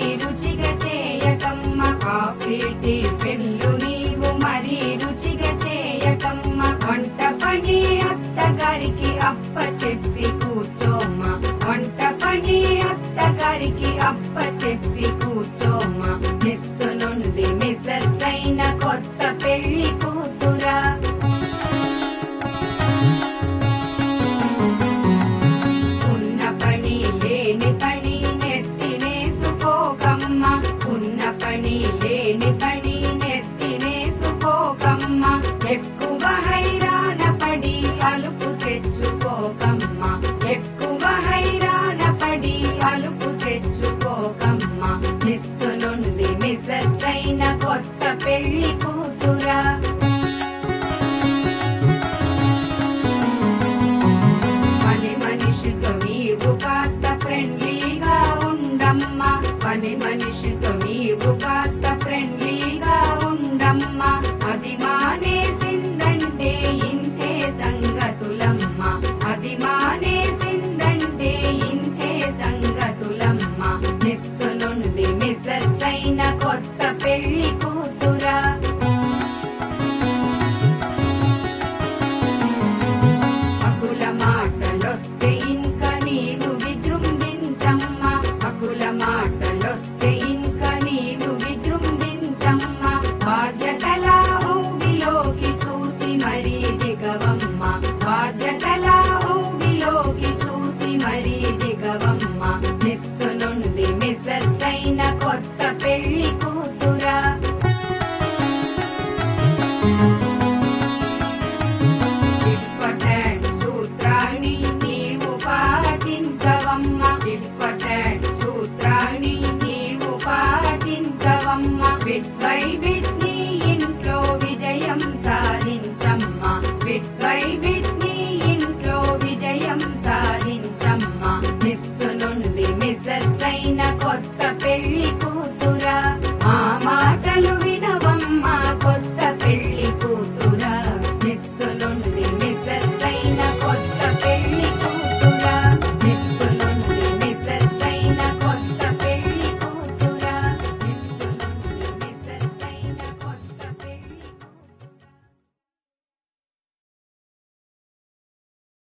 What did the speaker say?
రుచిగా చేయకమ్మ, కాఫీ టిఫిన్లు నీవు మరీ రుచిగా చేయకమ్మ, వంట పని అత్తగారికి అప్ప చెప్పి కూర్చోమ్మ, వంట పని అత్తగారికి అప్ప చెప్పి కూర్చోమ్మ. మిస్సు నుండి మిసెస్ అయిన కొత్త పెళ్లి కూతురా, ఉన్న పని లేని పని నెత్తినేసుకోకమ్మ, ఉన్న పని లేని పని నెత్తినేసుకోకమ్మ, ఎక్కువ హైరాణ పడి అలుపు తెచ్చుకోకమ్మ, ఎక్కువ హైరాణ పడి అలుపు తెచ్చుకోకమ్మ. మిస్సు నుండి మిసెస్ అయిన కొత్త పెళ్లి కూతురా, పని మనిషితో నీవు కాస్త ఫ్రెండ్లీగా ఉండమ్మా, పని మనిషితో నీవు కాస్త ఫ్రెండ్లీగా ఉండమ్మా. అది మానేసిందంటే ఇంతే సంగతులమ్మ, అది మానేసిందంటే ఇంతే సంగతులమ్మ. మిస్సు నుండి మిసెస్ అయిన కొత్త పెళ్లి కూతురా, అకుల మాటలొస్తే ఇంక నీవు విజృంభించమ్మ, అకుల మాటలొస్తే